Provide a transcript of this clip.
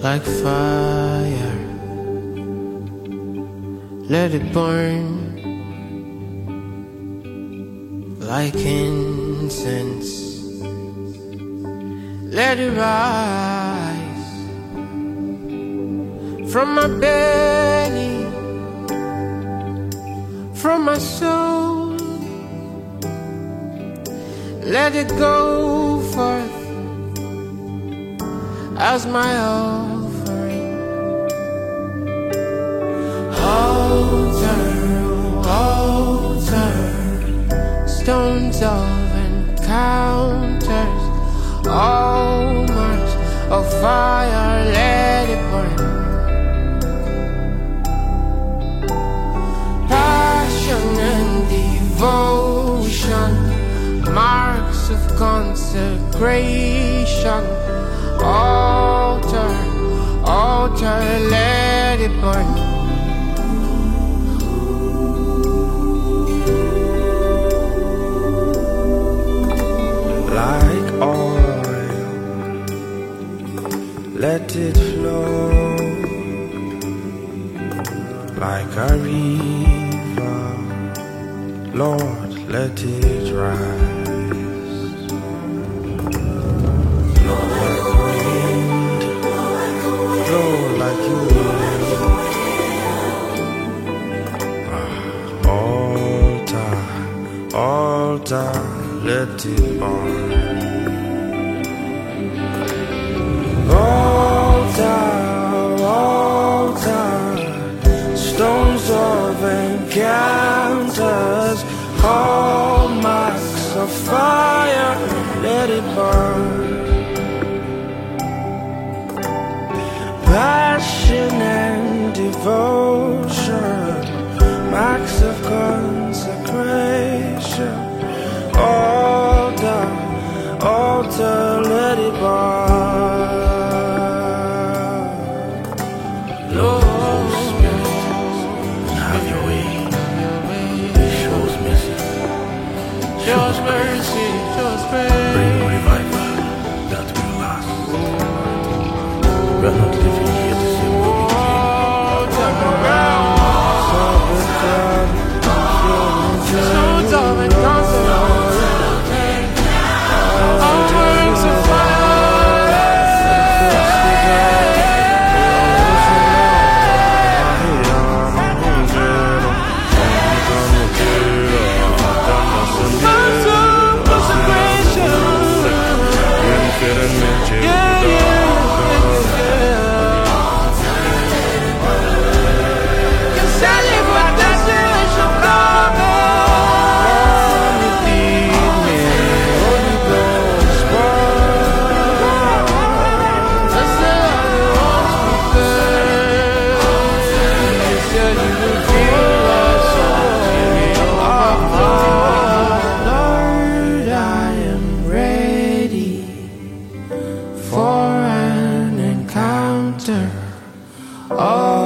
like fire. Let it burn like incense. Let it rise from my belly, from my soul. Let it go forth as my offering. Altar, altar, stones of encounters, all marks of fire, let it burn. Passion and devotion, marks of consecration. Altar, altar, let it burn. Like oil, let it flow. Like a river, Lord, let it rise. Like you altar, altar, let it burn. Altar, altar, stones of encounters, hallmarks of fire, let it burn. Passion and devotion, marks of consecration. Altar, altar, let it burn. Lord, have your way. Show us mercy. Show us mercy. Show us grace. Bring revival that will last. We are not living here to see what we can. Stones of encounters, all marks of for an encounter. Oh.